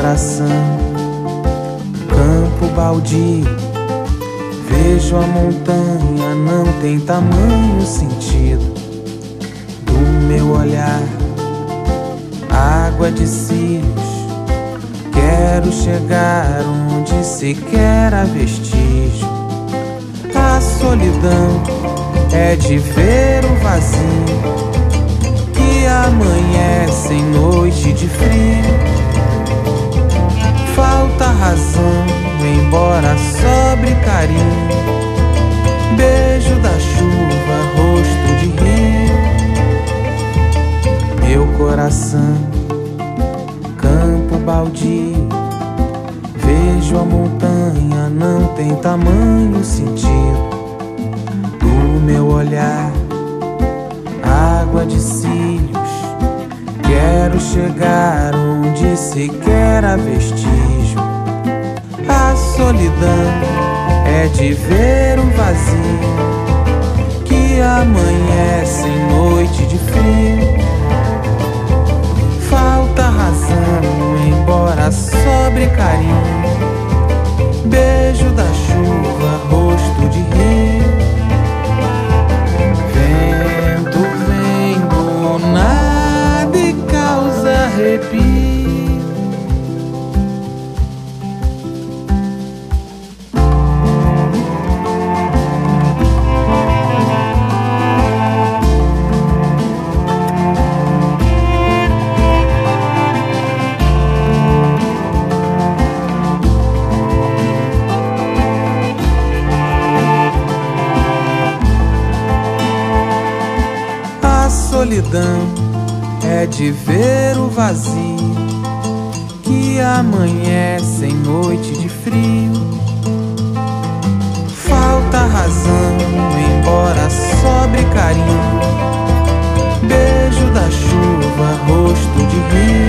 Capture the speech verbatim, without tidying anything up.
coração, campo baldio. Vejo a montanha, não tem tamanho sentido do meu olhar. Água de cílios, quero chegar onde sequer há vestígio. A solidão é de ver o vazio que amanhece em noite de frio. Falta razão, embora sobre carinho, beijo da chuva, rosto de rio. Meu coração, campo baldio. Vejo a montanha, não tem tamanho sentido do meu olhar. Água de cílios, quero chegar onde sequer há vestígio. A solidão é de ver um vazio que amanhece em noite de frio. Falta razão, embora sobre carinho, beijo da chuva, rosto de rio. Vento vem do nada e causa arrepio. Solidão é de ver o vazio que amanhece em noite de frio. Falta razão, embora sobre carinho, beijo da chuva, rosto de rio.